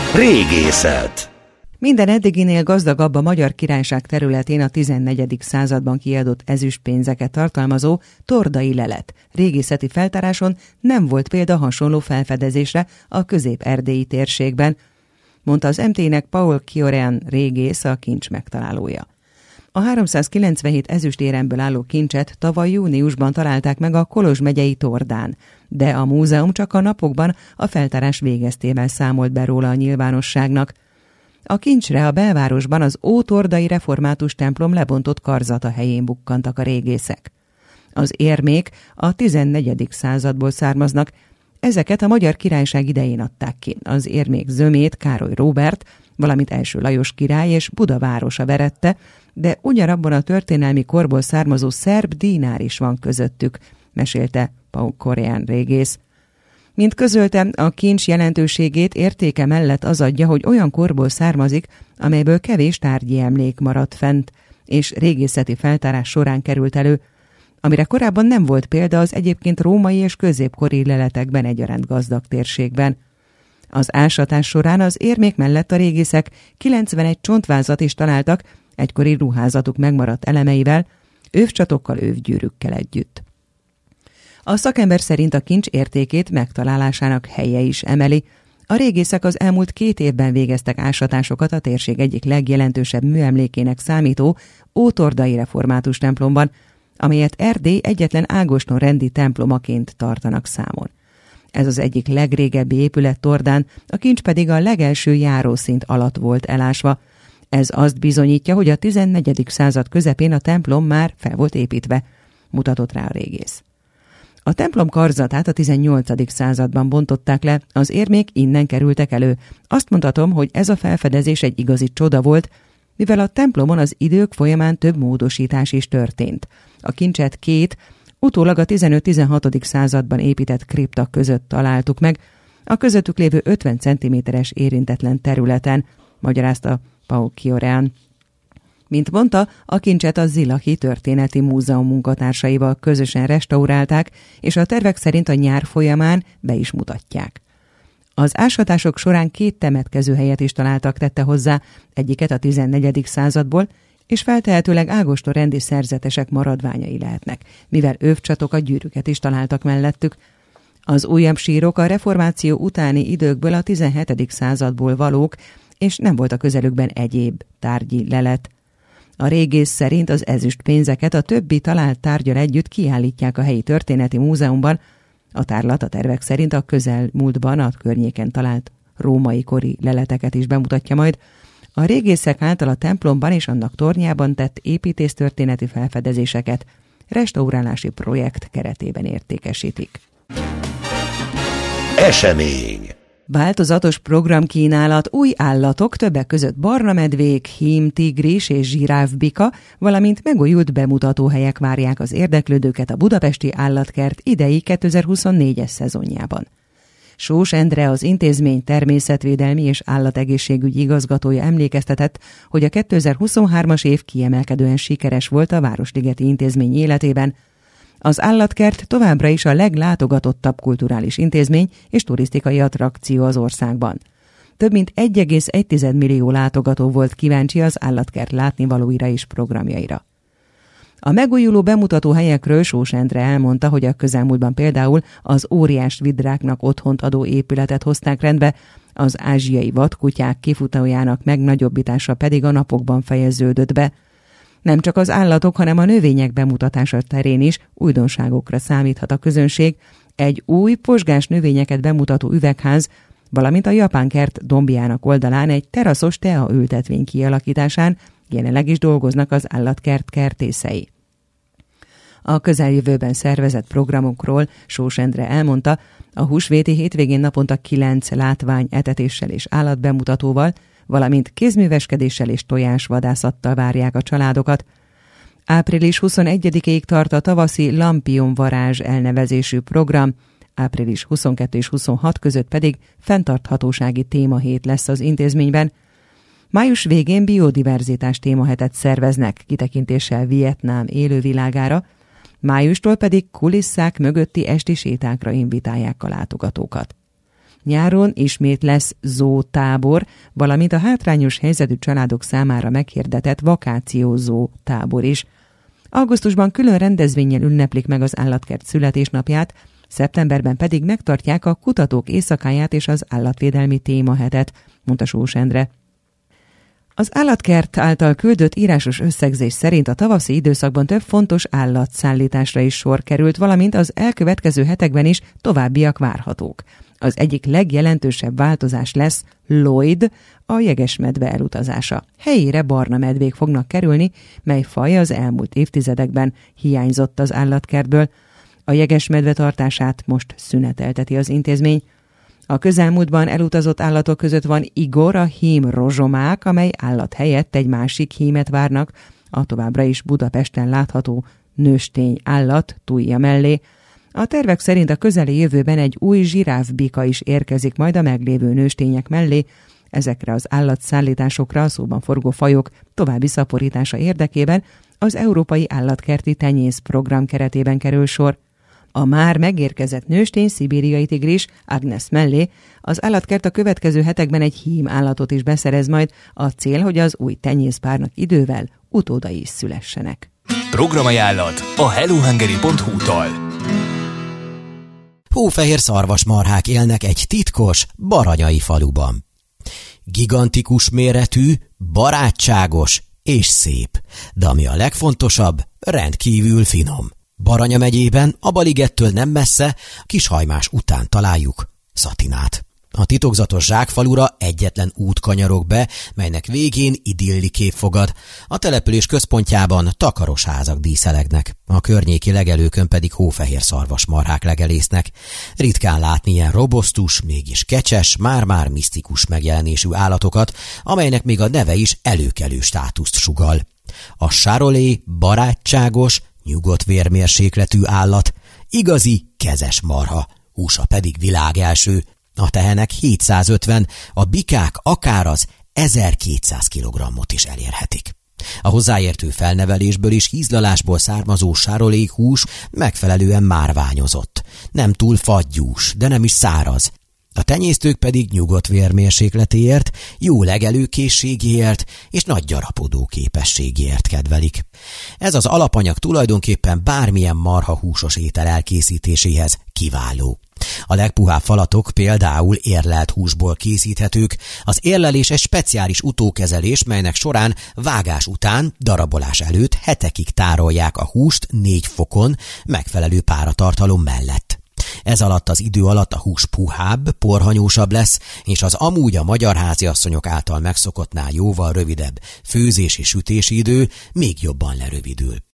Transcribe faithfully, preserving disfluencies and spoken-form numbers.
Régészet. Minden eddiginél gazdagabb a Magyar Királyság területén a tizennegyedik században kiadott ezüstpénzeket tartalmazó tordai lelet. Régészeti feltáráson nem volt példa hasonló felfedezésre a közép-erdélyi térségben, mondta az em té-nek Paul Kiorean régész, a kincs megtalálója. A háromszázkilencvenhét ezüstéremből álló kincset tavaly júniusban találták meg a Kolozs megyei Tordán, de a múzeum csak a napokban a feltárás végeztével számolt be róla a nyilvánosságnak. A kincsre a belvárosban az ótordai református templom lebontott karzata helyén bukkantak a régészek. Az érmék a tizennegyedik századból származnak, ezeket a Magyar Királyság idején adták ki. Az érmék zömét Károly Róbert, valamint Első Lajos király és Buda városa verette, de ugyanabban a történelmi korból származó szerb dinár is van közöttük, mesélte Paul Kiorean régész. Mint közölte, a kincs jelentőségét értéke mellett az adja, hogy olyan korból származik, amelyből kevés tárgyi emlék maradt fent, és régészeti feltárás során került elő, amire korábban nem volt példa az egyébként római és középkori leletekben egyaránt gazdag térségben. Az ásatás során az érmék mellett a régészek kilencvenegy csontvázat is találtak, egykori ruházatuk megmaradt elemeivel, övcsatokkal, övgyűrűkkel együtt. A szakember szerint a kincs értékét megtalálásának helye is emeli. A régészek az elmúlt két évben végeztek ásatásokat a térség egyik legjelentősebb műemlékének számító ótordai református templomban, amelyet Erdély egyetlen Ágoston rendi templomaként tartanak számon. Ez az egyik legrégebbi épület Tordán, a kincs pedig a legelső járószint alatt volt elásva. Ez azt bizonyítja, hogy a tizennegyedik század közepén a templom már fel volt építve, mutatott rá a régész. A templom karzatát a tizennyolcadik században bontották le, az érmék innen kerültek elő. Azt mondhatom, hogy ez a felfedezés egy igazi csoda volt, mivel a templomon az idők folyamán több módosítás is történt. A kincset két, utólag a tizenöt-tizenhatodik században épített kripta között találtuk meg, a közöttük lévő ötven centiméteres érintetlen területen, magyarázta Paul Kiorean. Mint mondta, a kincset a Zilahi Történeti Múzeum munkatársaival közösen restaurálták, és a tervek szerint a nyár folyamán be is mutatják. Az ásatások során két temetkező helyet is találtak, tette hozzá, egyiket a tizennegyedik századból, és feltehetőleg Ágoston rendi szerzetesek maradványai lehetnek, mivel övcsatokat, gyűrűket is találtak mellettük. Az újabb sírok a reformáció utáni időkből a tizenhetedik századból valók, és nem volt a közelükben egyéb tárgyi lelet. A régész szerint az ezüst pénzeket a többi talált tárggyal együtt kiállítják a helyi történeti múzeumban. A tárlat a tervek szerint a közelmúltban a környéken talált római kori leleteket is bemutatja majd. A régészek által a templomban és annak tornyában tett építésztörténeti felfedezéseket restaurálási projekt keretében értékesítik. Esemény. Változatos programkínálat, új állatok, többek között barnamedvék, hím, tigris és zsiráfbika, valamint megújult bemutatóhelyek várják az érdeklődőket a Budapesti Állatkert idei kétezer-huszonnégyes szezonjában. Sós Endre, az intézmény természetvédelmi és állategészségügyi igazgatója emlékeztetett, hogy a kétezer-huszonhármas év kiemelkedően sikeres volt a Városligeti Intézmény életében. Az Állatkert továbbra is a leglátogatottabb kulturális intézmény és turisztikai attrakció az országban. Több mint egy egész egy millió látogató volt kíváncsi az Állatkert látnivalóira és programjaira. A megújuló bemutató helyekről Sós Endre elmondta, hogy a közelmúltban például az óriás vidráknak otthont adó épületet hozták rendbe, az ázsiai vadkutyák kifutójának megnagyobbítása pedig a napokban fejeződött be. Nem csak az állatok, hanem a növények bemutatása terén is újdonságokra számíthat a közönség, egy új pozsgás növényeket bemutató üvegház, valamint a japán kert dombjának oldalán egy teraszos tea ültetvény kialakításán jelenleg is dolgoznak az Állatkert kertészei. A közeljövőben szervezett programokról Sós Endre elmondta, a húsvéti hétvégén naponta kilenc látvány etetéssel és állatbemutatóval, valamint kézműveskedéssel és tojásvadászattal várják a családokat. április huszonegyedikéig tart a tavaszi Lampion Varázs elnevezésű program, április huszonkettő és huszonhat között pedig fenntarthatósági témahét lesz az intézményben. Május végén biodiverzitás témahetet szerveznek, kitekintéssel Vietnám élővilágára, májustól pedig kulisszák mögötti esti sétákra invitálják a látogatókat. Nyáron ismét lesz zótábor, valamint a hátrányos helyzetű családok számára meghirdetett vakációzó tábor is. Augusztusban külön rendezvénnyel ünneplik meg az állatkert születésnapját, szeptemberben pedig megtartják a kutatók éjszakáját és az állatvédelmi témahetet, mondta Sós Endre. Az állatkert által küldött írásos összegzés szerint a tavaszi időszakban több fontos állatszállításra is sor került, valamint az elkövetkező hetekben is továbbiak várhatók. Az egyik legjelentősebb változás lesz Lloyd, a jegesmedve elutazása. Helyére barna medvék fognak kerülni, mely faj az elmúlt évtizedekben hiányzott az állatkertből. A jegesmedve tartását most szünetelteti az intézmény. A közelmúltban elutazott állatok között van Igor, a hím rozsomák, amely állat helyett egy másik hímet várnak, a továbbra is Budapesten látható nőstény állat Tuija mellé. A tervek szerint a közeli jövőben egy új zsiráfbika is érkezik majd a meglévő nőstények mellé. Ezekre az állatszállításokra a szóban forgó fajok további szaporítása érdekében az Európai Állatkerti Tenyész Program keretében kerül sor. A már megérkezett nőstény szibériai tigris Agnes mellé az állatkert a következő hetekben egy hím állatot is beszerez majd, a cél, hogy az új tenyészpárnak idővel utódai is szülessenek. Programajánlat a hello hungary pont hu-tól. Hófehér szarvasmarhák élnek egy titkos, baranyai faluban. Gigantikus méretű, barátságos és szép, de ami a legfontosabb, rendkívül finom. Baranya megyében, a Baligettől nem messze, Kishajmás után találjuk Szatinát. A titokzatos zsákfalura egyetlen út kanyarog be, melynek végén idilli kép fogad. A település központjában takaros házak díszelegnek, a környéki legelőkön pedig hófehér szarvasmarhák legelésznek. Ritkán látni ilyen robosztus, mégis kecses, már-már misztikus megjelenésű állatokat, amelynek még a neve is előkelő státuszt sugall. A charolais barátságos, nyugodt vérmérsékletű állat, igazi kezes marha, húsa pedig világelső. A tehenek hétszázötven, a bikák akár az ezerkétszáz kilogrammot is elérhetik. A hozzáértő felnevelésből és hízlalásból származó charolais hús megfelelően márványozott. Nem túl fagyús, de nem is száraz. A tenyésztők pedig nyugodt vérmérsékletéért, jó legelőkészségéért és nagy gyarapodó képességéért kedvelik. Ez az alapanyag tulajdonképpen bármilyen marha húsos étel elkészítéséhez kiváló. A legpuhább falatok például érlelt húsból készíthetők. Az érlelés egy speciális utókezelés, melynek során vágás után, darabolás előtt hetekig tárolják a húst négy fokon, megfelelő páratartalom mellett. Ez alatt az idő alatt a hús puhább, porhanyósabb lesz, és az amúgy a magyar háziasszonyok által megszokottnál jóval rövidebb főzési-sütési idő még jobban lerövidül.